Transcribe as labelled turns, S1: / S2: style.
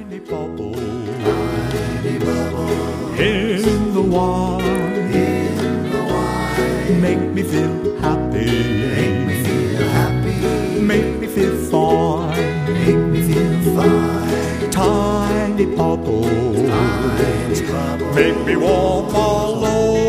S1: tiny bubble,
S2: tiny bubble
S1: in the wine,
S2: in the wine.
S1: Make me feel happy,
S2: Make me feel happy,
S1: make me feel fine,
S2: make me feel fine.
S1: tiny bubble,
S2: Tiny bubble,
S1: make me warm all over.